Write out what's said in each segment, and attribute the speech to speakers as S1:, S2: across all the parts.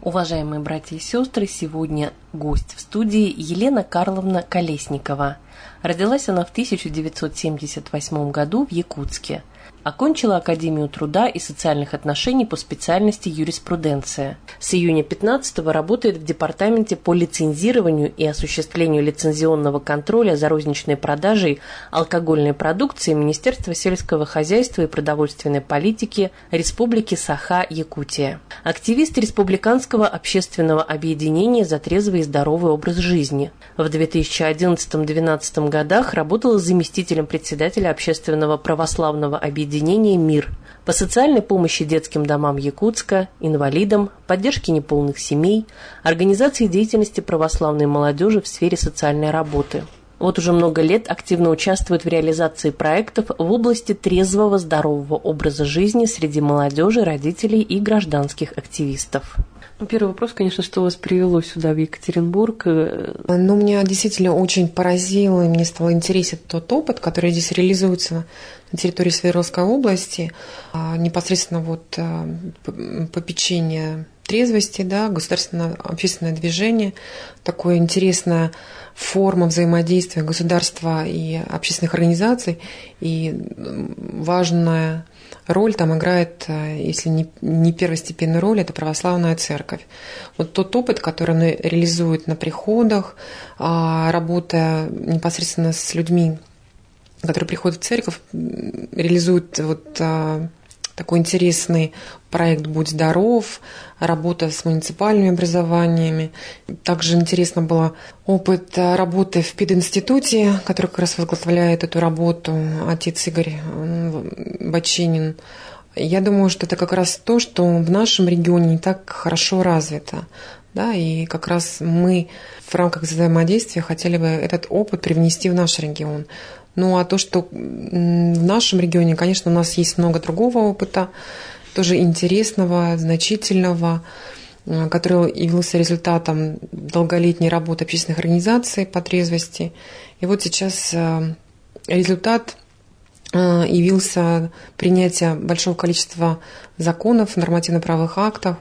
S1: Уважаемые братья и сестры, сегодня гость в студии Елена Карловна Колесникова. Родилась она в 1978 году в Якутске. Окончила Академию труда и социальных отношений по специальности юриспруденция. С июня 15-го работает в Департаменте по лицензированию и осуществлению лицензионного контроля за розничной продажей алкогольной продукции Министерства сельского хозяйства и продовольственной политики Республики Саха-Якутия. Активист Республиканского общественного объединения за трезвый и здоровый образ жизни. В 2011-2012 годах работала заместителем председателя Общественного православного объединения «Мир» по социальной помощи детским домам Якутска, инвалидам, поддержке неполных семей, организации деятельности православной молодежи в сфере социальной работы. Вот уже много лет активно участвует в реализации проектов в области трезвого, здорового образа жизни среди молодежи, родителей и гражданских активистов. Первый вопрос, конечно, что вас привело сюда, в Екатеринбург?
S2: Меня действительно очень поразило, и мне стал интересен тот опыт, который здесь реализуется на территории Свердловской области. Непосредственно попечение трезвости, государственное общественное движение, такое интересная форма взаимодействия государства и общественных организаций, и важная роль там играет, если не первостепенную роль, это православная церковь. Вот тот опыт, который она реализует на приходах, работая непосредственно с людьми, которые приходят в церковь, реализует такой интересный проект «Будь здоров», работа с муниципальными образованиями. Также интересно было опыт работы в пединституте, который как раз возглавляет эту работу отец Игорь Бочинин. Я думаю, что это как раз то, что в нашем регионе не так хорошо развито. И как раз мы в рамках взаимодействия хотели бы этот опыт привнести в наш регион. А то, что в нашем регионе, конечно, у нас есть много другого опыта, тоже интересного, значительного, который явился результатом долголетней работы общественных организаций по трезвости. И вот сейчас результат явился принятие большого количества законов, нормативно-правовых актов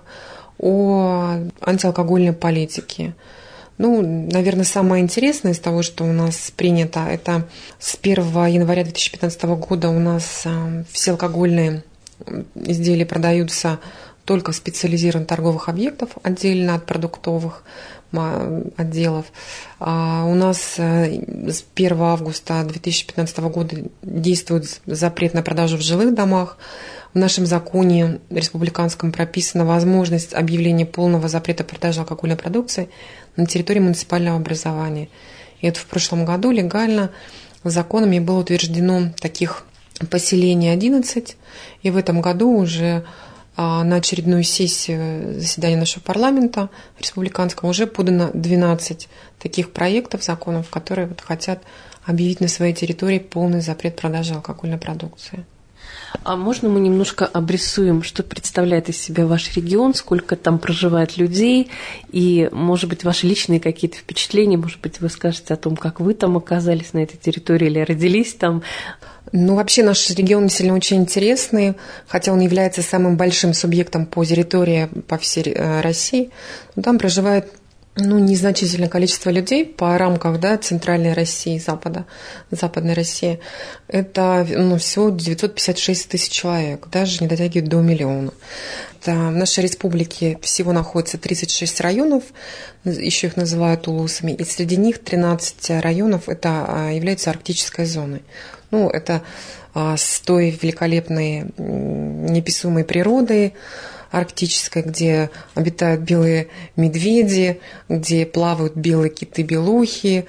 S2: о антиалкогольной политике. Наверное, самое интересное из того, что у нас принято, это с 1 января 2015 года у нас все алкогольные изделия продаются только в специализированных торговых объектах, отдельно от продуктовых отделов. У нас с 1 августа 2015 года действует запрет на продажу в жилых домах. В нашем законе республиканском прописана возможность объявления полного запрета продажи алкогольной продукции на территории муниципального образования. И это в прошлом году легально законами было утверждено таких поселений 11. И в этом году уже на очередную сессию заседания нашего парламента республиканского уже подано 12 таких проектов законов, которые хотят объявить на своей территории полный запрет продажи алкогольной продукции.
S1: А можно мы немножко обрисуем, что представляет из себя ваш регион, сколько там проживает людей, и, может быть, ваши личные какие-то впечатления, может быть, вы скажете о том, как вы там оказались на этой территории или родились там?
S2: Вообще наш регион действительно очень интересный, хотя он является самым большим субъектом по территории по всей России. Но там проживает незначительное количество людей по рамках центральной России, западной России. Это всего 956 тысяч человек, даже не дотягивает до миллиона. В нашей республике всего находится 36 районов, еще их называют улусами, и среди них 13 районов это являются арктической зоной. Это с той великолепной неописуемой природой арктической, где обитают белые медведи, где плавают белые киты-белухи,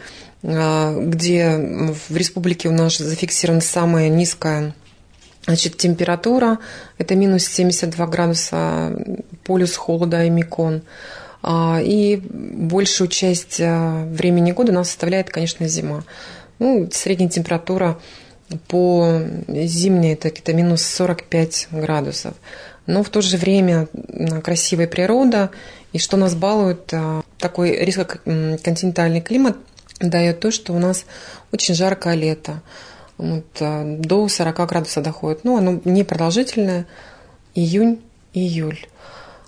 S2: где в республике у нас зафиксирована самая низкая температура, это минус 72 градуса, полюс холода Эмикон. И большую часть времени года у нас составляет, конечно, зима. Средняя температура по зимней это минус 45 градусов. Но в то же время красивая природа, и что нас балует, такой резко-континентальный климат дает то, что у нас очень жаркое лето. До 40 градусов доходит. Оно не продолжительное, июнь, июль.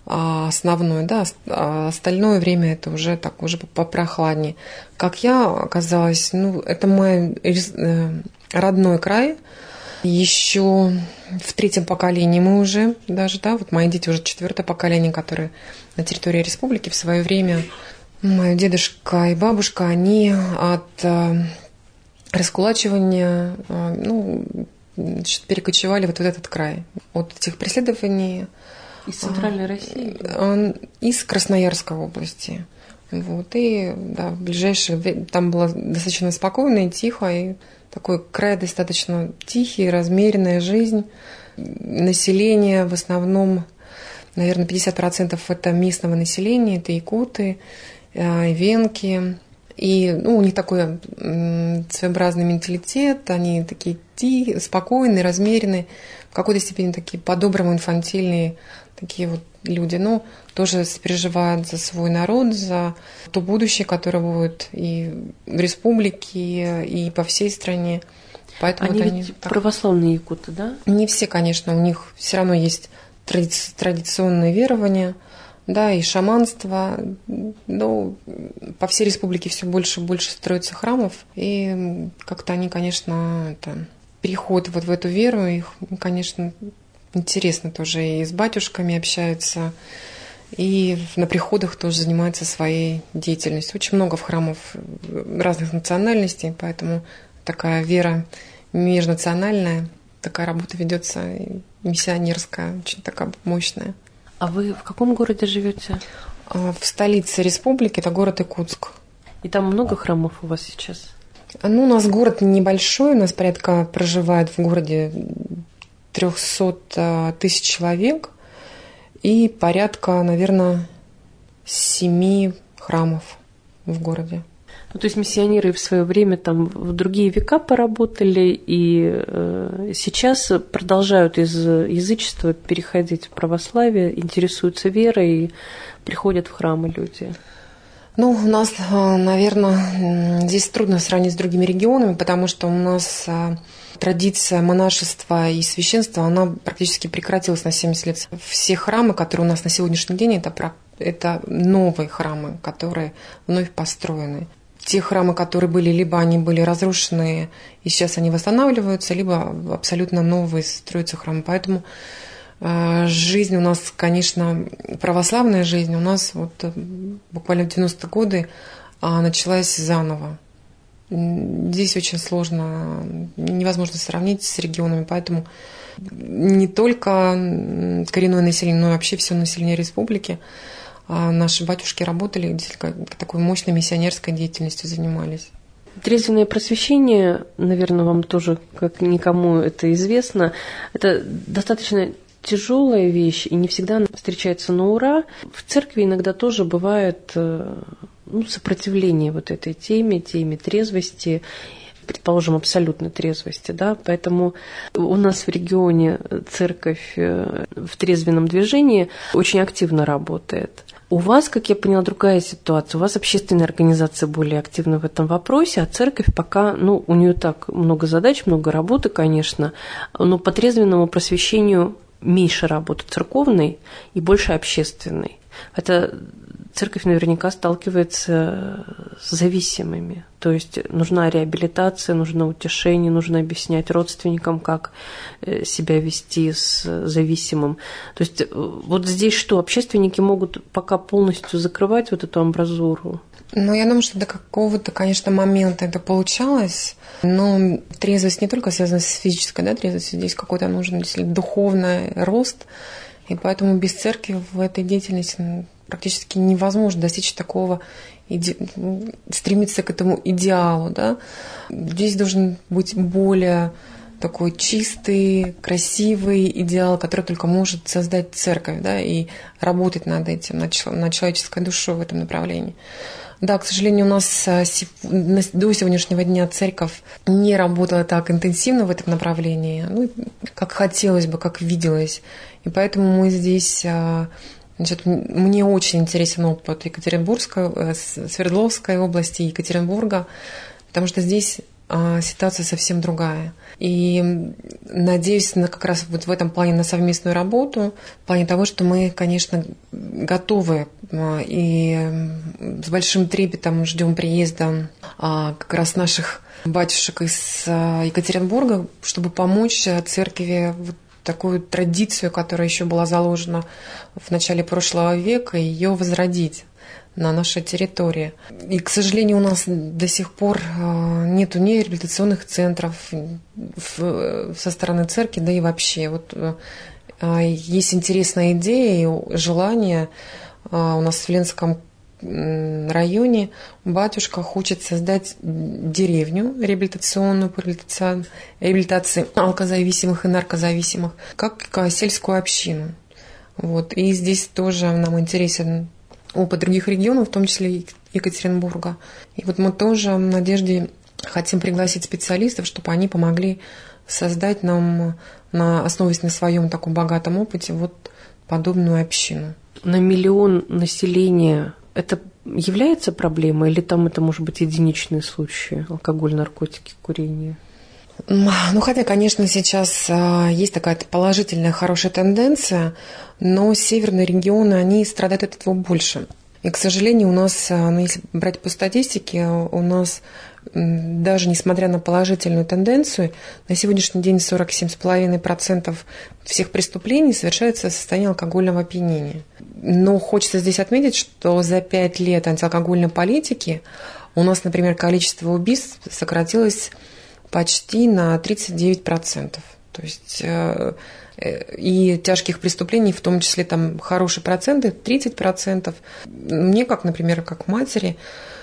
S2: основной, да, а остальное время это уже так, уже попрохладнее. Как я оказалась, это мой родной край. Еще в 3-м поколении мы уже даже, да, вот мои дети уже 4-е поколение, которые на территории республики в свое время, мой дедушка и бабушка, они от раскулачивания, перекочевали вот в этот край. От этих преследований.
S1: Из Центральной России?
S2: Из Красноярской области. Вот. И да, в ближайшее время там было достаточно спокойно и тихо, и такой край достаточно тихий, размеренная жизнь. Население в основном, наверное, 50% это местного населения, это якуты, венки. И у них такой своеобразный менталитет, они такие тихие, спокойные, размеренные, в какой-то степени такие по-доброму инфантильные такие вот люди, но тоже переживают за свой народ, за то будущее, которое будет и в республике, и по всей стране. Поэтому
S1: они
S2: вот
S1: ведь православные якуты, да?
S2: Не все, конечно, у них все равно есть традиционные верования, да, и шаманство, но по всей республике все больше и больше строится храмов, и как-то они, конечно, переходят вот в эту веру, их, конечно, интересно тоже, и с батюшками общаются, и на приходах тоже занимаются своей деятельностью. Очень много в храмов разных национальностей, поэтому такая вера межнациональная, такая работа ведется миссионерская, очень такая мощная.
S1: А вы в каком городе живете?
S2: В столице республики, это город Якутск.
S1: И там много храмов у вас сейчас?
S2: У нас город небольшой, у нас порядка проживает в городе 300 тысяч человек и порядка, наверное, 7 храмов в городе.
S1: То есть миссионеры в свое время там в другие века поработали и сейчас продолжают из язычества переходить в православие, интересуются верой и приходят в храмы люди.
S2: У нас, наверное, здесь трудно сравнить с другими регионами, потому что у нас традиция монашества и священства, она практически прекратилась на 70 лет. Все храмы, которые у нас на сегодняшний день, это новые храмы, которые вновь построены. Те храмы, которые были, либо они были разрушены, и сейчас они восстанавливаются, либо абсолютно новые строятся храмы. Поэтому жизнь у нас, конечно, православная жизнь у нас буквально в 90-е годы началась заново. Здесь очень сложно, невозможно сравнить с регионами, поэтому не только коренное население, но и вообще все население республики. Наши батюшки работали, действительно, такой мощной миссионерской деятельностью занимались.
S1: Трезвенное просвещение, наверное, вам тоже, как никому это известно, это достаточно тяжелая вещь, и не всегда она встречается на ура. В церкви иногда тоже бывает сопротивление вот этой теме трезвости, предположим, абсолютной трезвости, да, поэтому у нас в регионе церковь в трезвенном движении очень активно работает. У вас, как я поняла, другая ситуация. У вас общественные организации более активны в этом вопросе, а церковь пока, у нее так много задач, много работы, конечно, но по трезвенному просвещению меньше работы церковной и больше общественной. Хотя церковь наверняка сталкивается с зависимыми. То есть нужна реабилитация, нужно утешение, нужно объяснять родственникам, как себя вести с зависимым. То есть вот здесь что, общественники могут пока полностью закрывать вот эту амбразуру?
S2: Я думаю, что до какого-то, конечно, момента это получалось, но трезвость не только связана с физической, трезвостью, здесь какой-то нужен действительно духовный рост, и поэтому без церкви в этой деятельности практически невозможно достичь такого, стремиться к этому идеалу, да. Здесь должен быть более такой чистый, красивый идеал, который только может создать церковь, да, и работать над этим, над человеческой душой в этом направлении. Да, к сожалению, у нас до сегодняшнего дня церковь не работала так интенсивно в этом направлении, как хотелось бы, как виделось. И поэтому мы здесь, мне очень интересен опыт Екатеринбургской, Свердловской области, Екатеринбурга, потому что здесь ситуация совсем другая. И надеюсь как раз вот в этом плане на совместную работу, в плане того, что мы, конечно, готовы и с большим трепетом ждем приезда как раз наших батюшек из Екатеринбурга, чтобы помочь церкви вот такую традицию, которая еще была заложена в начале прошлого века, ее возродить на нашей территории. И, к сожалению, у нас до сих пор нету ни реабилитационных центров со стороны церкви, да и вообще. Вот есть интересная идея и желание. У нас в Ленском районе батюшка хочет создать деревню реабилитационную по реабилитации алкозависимых и наркозависимых, как сельскую общину. Вот. И здесь тоже нам интересен опыт других регионов, в том числе и Екатеринбурга. И вот мы тоже в надежде хотим пригласить специалистов, чтобы они помогли создать нам, основываясь на своем таком богатом опыте, вот подобную общину.
S1: На 1 миллион населения это является проблемой, или там это может быть единичные случаи: алкоголь, наркотики, курение?
S2: Ну, хотя, конечно, сейчас есть такая положительная, хорошая тенденция, но северные регионы, они страдают от этого больше. И, к сожалению, у нас, если брать по статистике, у нас даже несмотря на положительную тенденцию, на сегодняшний день 47,5% всех преступлений совершаются в состоянии алкогольного опьянения. Но хочется здесь отметить, что за 5 лет антиалкогольной политики у нас, например, количество убийств сократилось почти на 39%. То есть и тяжких преступлений, в том числе там хорошие проценты, 30%. Мне, как, например, как матери,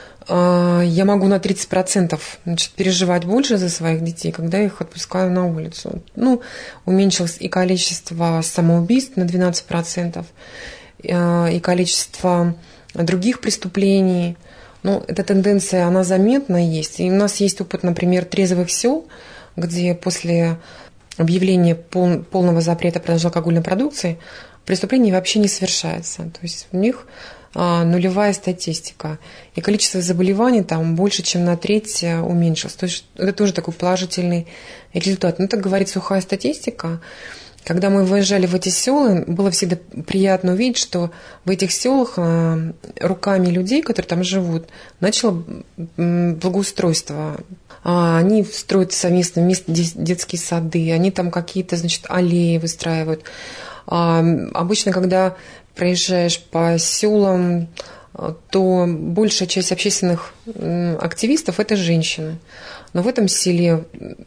S2: я могу на 30% переживать больше за своих детей, когда их отпускаю на улицу. Ну, уменьшилось и количество самоубийств на 12%, и количество других преступлений. Ну, эта тенденция, она заметна есть. И у нас есть опыт, например, трезвых сел, где после объявления полного запрета продажи алкогольной продукции преступление вообще не совершается. То есть у них нулевая статистика. И количество заболеваний там больше, чем на треть уменьшилось. То есть это тоже такой положительный результат. Но так говорит сухая статистика. Когда мы выезжали в эти села, было всегда приятно увидеть, что в этих селах руками людей, которые там живут, начало благоустройство. Они строят совместно детские сады, они там какие-то, значит, аллеи выстраивают. Обычно, когда проезжаешь по селам, то большая часть общественных активистов – это женщины. Но в этом селе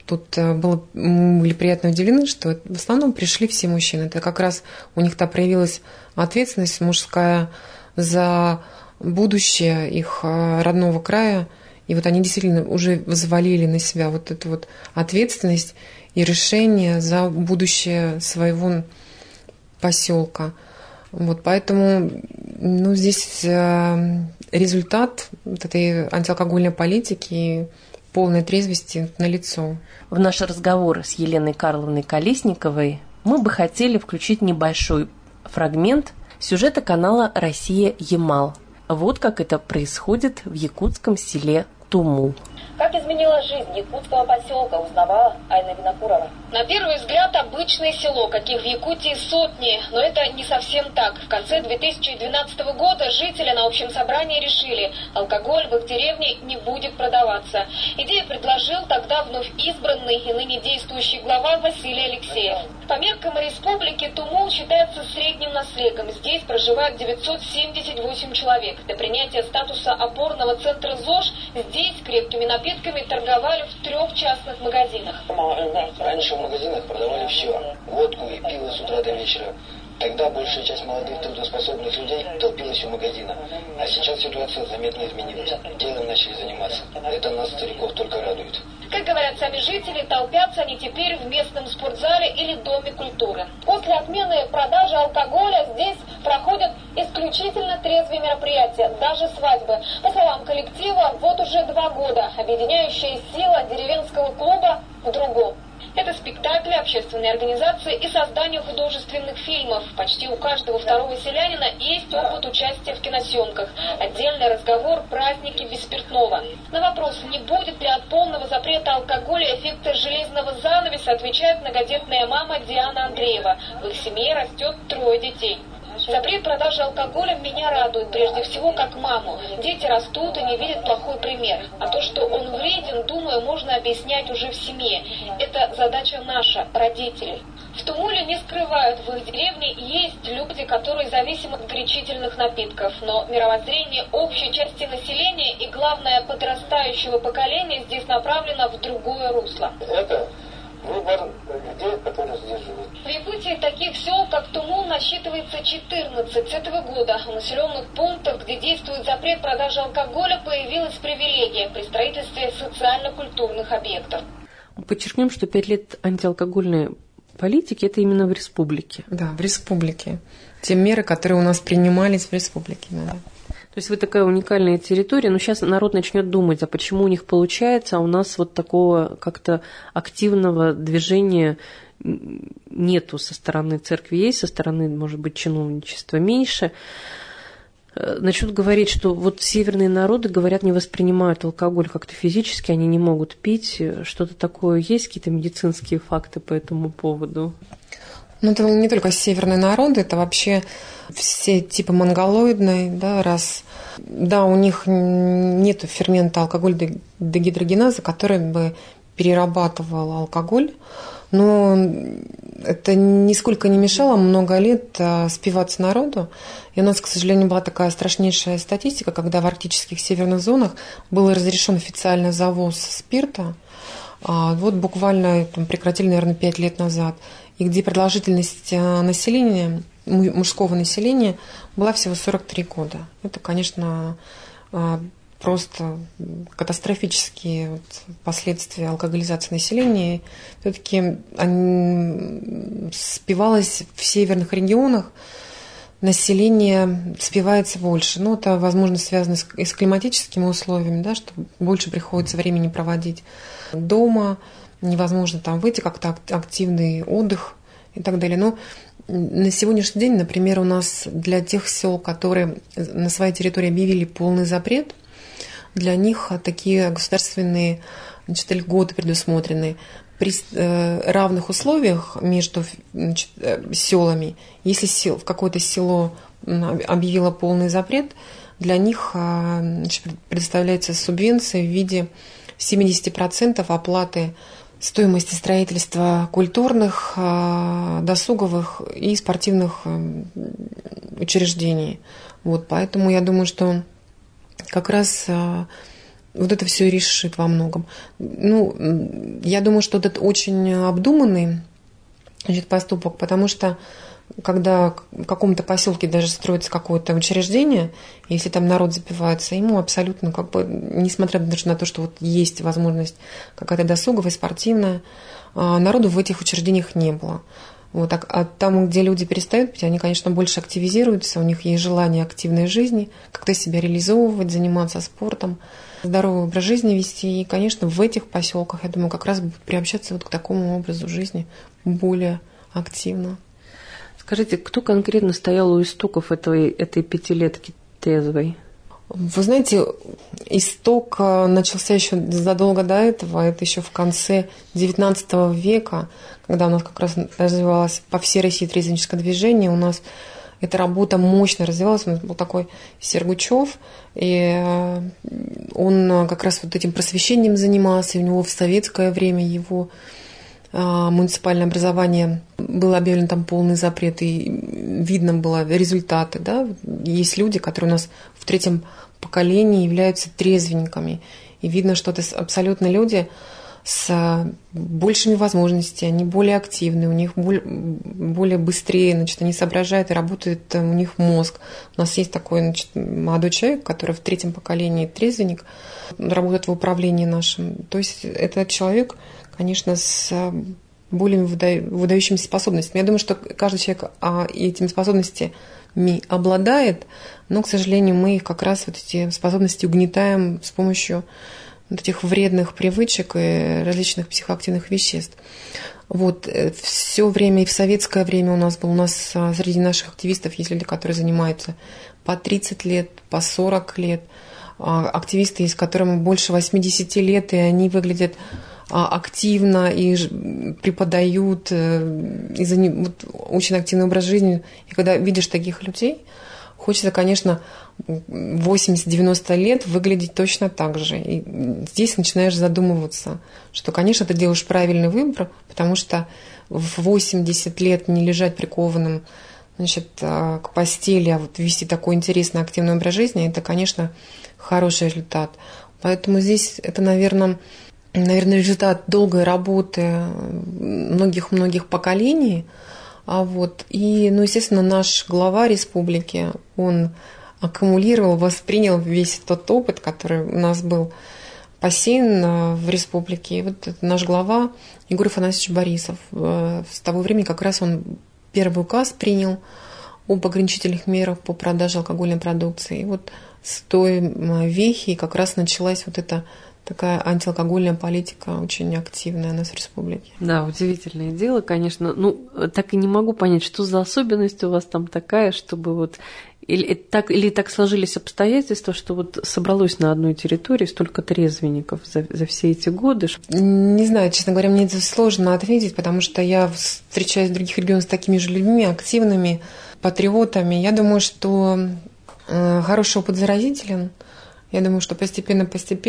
S2: были приятно удивлены, что в основном пришли все мужчины. Это как раз у них там проявилась ответственность мужская за будущее их родного края. И вот они действительно уже взвалили на себя вот эту вот ответственность и решение за будущее своего поселка. Вот поэтому здесь результат вот этой антиалкогольной политики, полной трезвости налицо.
S1: В наш разговор с Еленой Карловной Колесниковой мы бы хотели включить небольшой фрагмент сюжета канала «Россия-Ямал». Вот как это происходит в якутском селе Туму.
S3: Как изменила жизнь якутского поселка, узнавала Айна Винокурова. На первый взгляд обычное село, каких в Якутии сотни, но это не совсем так. В конце 2012 года жители на общем собрании решили, алкоголь в их деревне не будет продаваться. Идею предложил тогда вновь избранный и ныне действующий глава Василий Алексеев. По меркам республики Туму считается средним наследком. Здесь проживает 978 человек. До принятия статуса опорного центра ЗОЖ здесь крепкими напитками торговали в 3 частных магазинах.
S4: Раньше в магазинах продавали все. Водку и пиво с утра до вечера. Тогда большая часть молодых трудоспособных людей толпилась у магазина. А сейчас ситуация заметно изменилась. Делом начали заниматься. Это нас, стариков, только радует.
S3: Как говорят сами жители, толпятся они теперь в местном спортзале или доме культуры. После отмены продажи алкоголя здесь проходят исключительно трезвые мероприятия, даже свадьбы. По словам коллектива, вот уже 2 года объединяющая сила деревенского клуба в другом. Это спектакли, общественные организации и создание художественных фильмов. Почти у каждого второго селянина есть опыт участия в киносъемках. Отдельный разговор «Праздники без спиртного». На вопрос, не будет ли от полного запрета алкоголя эффекта железного занавеса, отвечает многодетная мама Диана Андреева. В их семье растет 3 детей. Запрет продажи алкоголя меня радует, прежде всего, как маму. Дети растут и не видят плохой пример. А то, что он вреден, думаю, можно объяснять уже в семье. Это задача наша, родителей. В Тумуле не скрывают, в их деревне есть люди, которые зависимы от горячительных напитков. Но мировоззрение общей части населения и, главное, подрастающего поколения здесь направлено в другое русло.
S4: Это выбор людей, которые здесь живут.
S3: В Якутии таких сел, как Тумул, насчитывается 14. С этого года в населенных пунктах, где действует запрет продажи алкоголя, появилась привилегия при строительстве социально-культурных объектов.
S1: Подчеркнем, что 5 лет антиалкогольной политики – это именно в республике.
S2: Да, в республике. Те меры, которые у нас принимались в республике. Да.
S1: То есть вы такая уникальная территория, но сейчас народ начнет думать, а почему у них получается, а у нас вот такого как-то активного движения нету со стороны церкви, есть, со стороны, может быть, чиновничества меньше. Начнут говорить, что вот северные народы, говорят, не воспринимают алкоголь как-то физически, они не могут пить. Что-то такое есть, какие-то медицинские факты по этому поводу?
S2: Ну, это не только северные народы, это вообще все типы монголоидные, да, да, у них нет фермента алкоголь-дегидрогеназа, который бы перерабатывал алкоголь, но это нисколько не мешало много лет спиваться народу. И у нас, к сожалению, была такая страшнейшая статистика, когда в арктических северных зонах был разрешен официально завоз спирта. Вот буквально прекратили, наверное, 5 лет назад. И где продолжительность населения, мужского населения, была всего 43 года. Это, конечно, просто катастрофические последствия алкоголизации населения. Все-таки спивалось в северных регионах, население спивается больше. Но это, возможно, связано и с климатическими условиями, да, что больше приходится времени проводить дома, невозможно там выйти, как-то активный отдых и так далее. Но на сегодняшний день, например, у нас для тех сел, которые на своей территории объявили полный запрет, для них такие государственные, значит, льготы предусмотрены. При равных условиях между селами, если в какое-то село объявило полный запрет, для них, значит, предоставляется субвенция в виде 70% оплаты стоимости строительства культурных, досуговых и спортивных учреждений. Вот, поэтому я думаю, что как раз вот это все решит во многом. Ну, я думаю, что это очень обдуманный, значит, поступок, потому что когда в каком-то поселке даже строится какое-то учреждение, если там народ запивается, ему абсолютно, как бы, несмотря даже на то, что вот есть возможность какая-то досуговая, спортивная, народу в этих учреждениях не было. Вот, а там, где люди перестают пить, они, конечно, больше активизируются, у них есть желание активной жизни, как-то себя реализовывать, заниматься спортом, здоровый образ жизни вести. И, конечно, в этих поселках, я думаю, как раз будут приобщаться вот к такому образу жизни более активно.
S1: Скажите, кто конкретно стоял у истоков этой пятилетки трезвой?
S2: Вы знаете, исток начался еще задолго до этого, это еще в конце XIX века, когда у нас как раз развивалось по всей России трезвенническое движение, у нас эта работа мощно развивалась, у нас был такой Сергучев, и он как раз вот этим просвещением занимался, и у него в советское время его муниципальное образование был объявлен там полный запрет, и видно было результаты. Да? Есть люди, которые у нас в 3-м поколении являются трезвенниками. И видно, что это абсолютно люди с большими возможностями, они более активны, у них более быстрее, значит, они соображают и работает у них мозг. У нас есть такой, значит, молодой человек, который в 3-м поколении трезвенник, работает в управлении нашим. То есть этот человек, конечно, с более выдающимися способностями. Я думаю, что каждый человек этими способностями обладает, но, к сожалению, мы их как раз вот эти способности угнетаем с помощью вот этих вредных привычек и различных психоактивных веществ. Вот все время и в советское время у нас среди наших активистов есть люди, которые занимаются по 30 лет, по 40 лет. Активисты, с которыми больше 80 лет, и они выглядят активно и преподают, очень активный образ жизни. И когда видишь таких людей, хочется, конечно, 80-90 лет выглядеть точно так же. И здесь начинаешь задумываться, что, конечно, ты делаешь правильный выбор, потому что в 80 лет не лежать прикованным, значит, к постели, а вот вести такой интересный активный образ жизни, это, конечно, хороший результат. Поэтому здесь это, наверное, результат долгой работы многих-многих поколений. И, естественно, наш глава республики, он аккумулировал, воспринял весь тот опыт, который у нас был посеян в республике. И вот наш глава Егор Афанасьевич Борисов. С того времени как раз он первый указ принял об ограничительных мерах по продаже алкогольной продукции. И вот с той вехи как раз началась вот эта такая антиалкогольная политика очень активная у нас в республике.
S1: Да, удивительное дело, конечно. Так и не могу понять, что за особенность у вас там такая, чтобы вот или так сложились обстоятельства, что вот собралось на одной территории столько трезвенников за все эти годы?
S2: Не знаю, честно говоря, мне это сложно ответить, потому что я встречаюсь в других регионах с такими же людьми, активными, патриотами. Я думаю, что хороший опыт заразителен. Я думаю, что постепенно,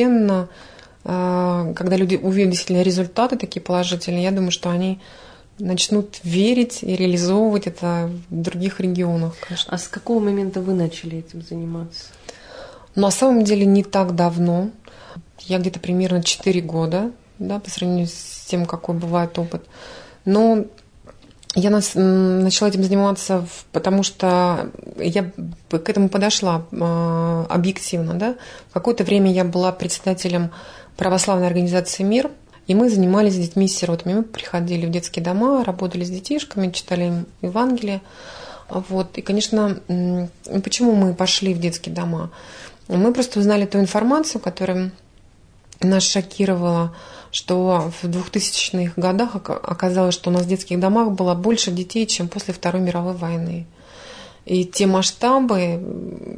S2: когда люди увидят действительно результаты такие положительные, я думаю, что они начнут верить и реализовывать это в других регионах, конечно.
S1: А с какого момента вы начали этим заниматься?
S2: На самом деле не так давно. Я где-то примерно 4 года, да, по сравнению с тем, какой бывает опыт. Но я начала этим заниматься, потому что я к этому подошла объективно. Да? В какое-то время я была председателем православной организации «Мир», и мы занимались с детьми-сиротами. Мы приходили в детские дома, работали с детишками, читали им Евангелие. И, конечно, почему мы пошли в детские дома? Мы просто узнали ту информацию, которая нас шокировала, что в 2000-х годах оказалось, что у нас в детских домах было больше детей, чем после Второй мировой войны. И те масштабы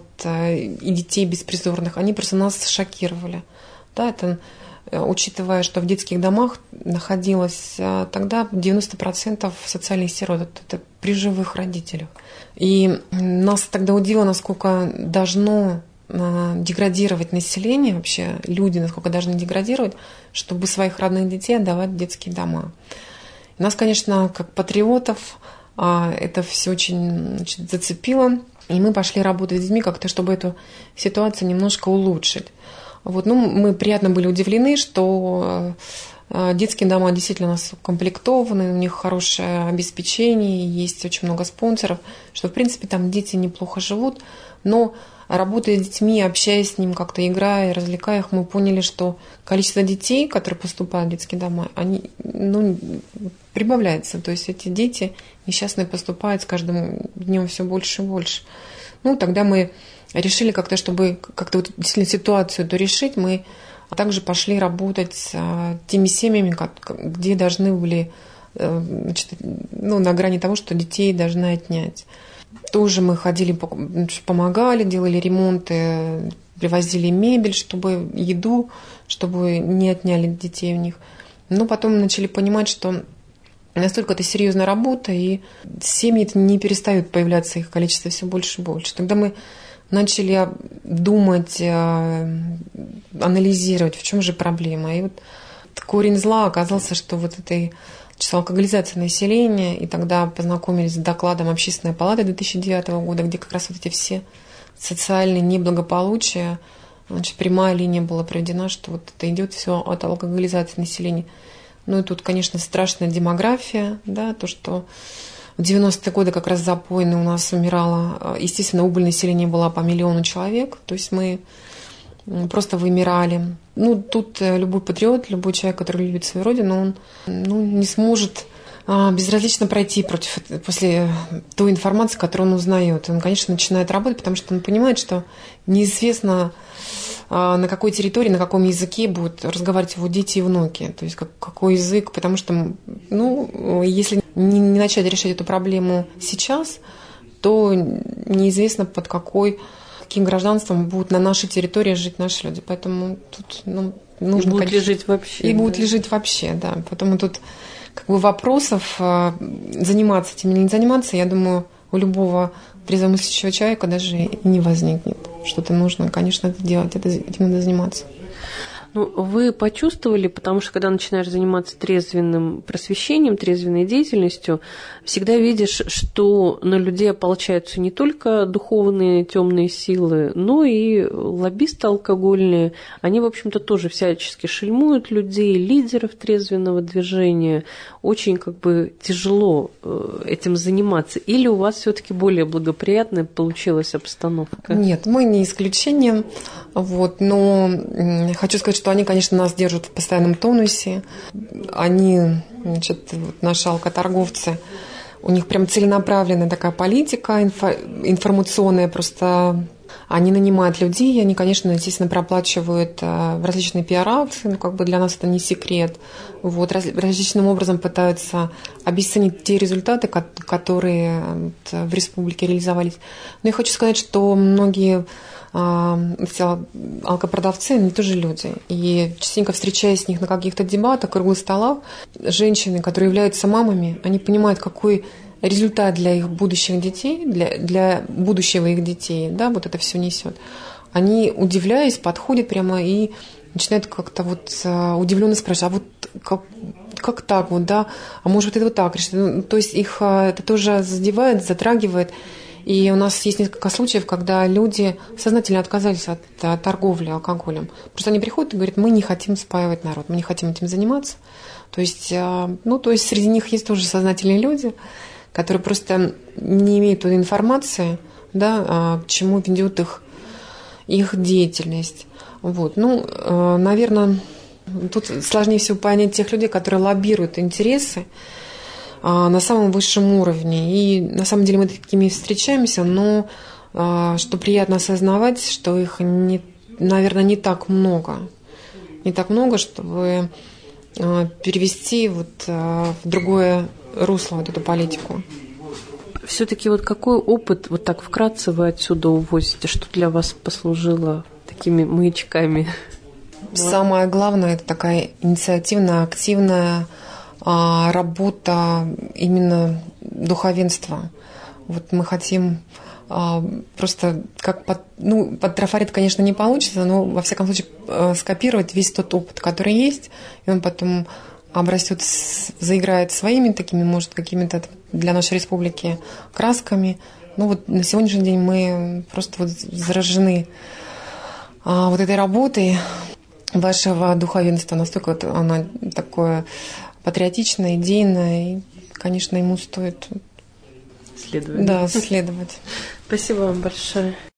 S2: и детей беспризорных, они просто нас шокировали. Да, это, учитывая, что в детских домах находилось тогда 90% социальных сирот, это при живых родителях. И нас тогда удивило, насколько должно деградировать население, вообще люди, насколько должны деградировать, чтобы своих родных детей отдавать в детские дома. И нас, конечно, как патриотов, это все очень зацепило, и мы пошли работать с детьми как-то, чтобы эту ситуацию немножко улучшить. Мы приятно были удивлены, что детские дома действительно у нас укомплектованы, у них хорошее обеспечение, есть очень много спонсоров, что, в принципе, там дети неплохо живут, но работая с детьми, общаясь с ними, как-то играя, развлекая их, мы поняли, что количество детей, которые поступают в детские дома, они прибавляется. То есть эти дети несчастные поступают с каждым днем все больше и больше. Тогда мы решили как-то, чтобы как-то действительно ситуацию эту решить, мы также пошли работать с теми семьями, где должны были, на грани того, что детей должны отнять. Тоже мы ходили, помогали, делали ремонты, привозили мебель, чтобы еду, чтобы не отняли детей у них. Но потом начали понимать, что настолько это серьезная работа, и семьи не перестают появляться, их количество все больше и больше. Тогда мы начали думать, анализировать, в чем же проблема. И корень зла оказался, что этой алкоголизация населения, и тогда познакомились с докладом Общественной палаты 2009 года, где как раз эти все социальные неблагополучия, прямая линия была проведена, что это идет все от алкоголизации населения. И тут, конечно, страшная демография, да, то, что в 90-е годы как раз запойно у нас умирало, естественно, убыль населения была по 1 миллиону человек, то есть мы просто вымирали. Тут любой патриот, любой человек, который любит свою родину, он не сможет безразлично пройти после той информации, которую он узнает. Он, конечно, начинает работать, потому что он понимает, что неизвестно, на какой территории, на каком языке будут разговаривать его дети и внуки. То есть какой язык, потому что, если не начать решать эту проблему сейчас, то неизвестно, под каким гражданством будут на нашей территории жить наши люди. Поэтому тут нужно...
S1: И будут ли жить вообще.
S2: И будут ли жить вообще, да. Поэтому тут вопросов, заниматься этим или не заниматься, я думаю, у любого трезвомыслящего человека даже и не возникнет. Что-то нужно, конечно, это делать, этим надо заниматься.
S1: Вы почувствовали, потому что когда начинаешь заниматься трезвенным просвещением, трезвенной деятельностью, всегда видишь, что на людей ополчаются не только духовные темные силы, но и лоббисты алкогольные. Они, в общем-то, тоже всячески шельмуют людей, лидеров трезвенного движения. Очень тяжело этим заниматься. Или у вас все-таки более благоприятная получилась обстановка?
S2: Нет, мы не исключение. Но хочу сказать, что они, конечно, нас держат в постоянном тонусе. Они, наши алкоторговцы, у них прям целенаправленная такая политика информационная, просто они нанимают людей, они, конечно, естественно, проплачивают различные пиар-акции, для нас это не секрет. Различным образом пытаются обесценить те результаты, которые в республике реализовались. Но я хочу сказать, что многие алкопродавцы, они тоже люди. И частенько встречаясь с них на каких-то дебатах, круглых столах, женщины, которые являются мамами, они понимают, какой результат для их будущих детей, для будущего их детей, это все несет. Они, удивляясь, подходят прямо и начинают как-то удивленно спрашивать, как так, а может это так решить? То есть их это тоже задевает, затрагивает. И у нас есть несколько случаев, когда люди сознательно отказались от торговли алкоголем. Просто они приходят и говорят, мы не хотим спаивать народ, мы не хотим этим заниматься. То есть среди них есть тоже сознательные люди, которые просто не имеют той информации, к чему ведет их деятельность. Наверное, тут сложнее всего понять тех людей, которые лоббируют интересы на самом высшем уровне. И на самом деле мы такими встречаемся, но что приятно осознавать, что их, наверное, не так много. Не так много, чтобы перевести в другое русло эту политику.
S1: Все-таки какой опыт, так вкратце вы отсюда увозите? Что для вас послужило такими маячками?
S2: Самое главное – это такая инициативная, активная работа именно духовенства. Мы хотим просто под трафарет, конечно, не получится, но во всяком случае скопировать весь тот опыт, который есть, и он потом обрастет, заиграет своими такими, может, какими-то для нашей республики красками. На сегодняшний день мы просто заражены этой работой вашего духовенства. Настолько она такое патриотичное, идейное, и, конечно, ему стоит
S1: следовать.
S2: Да, следовать.
S1: Спасибо вам большое.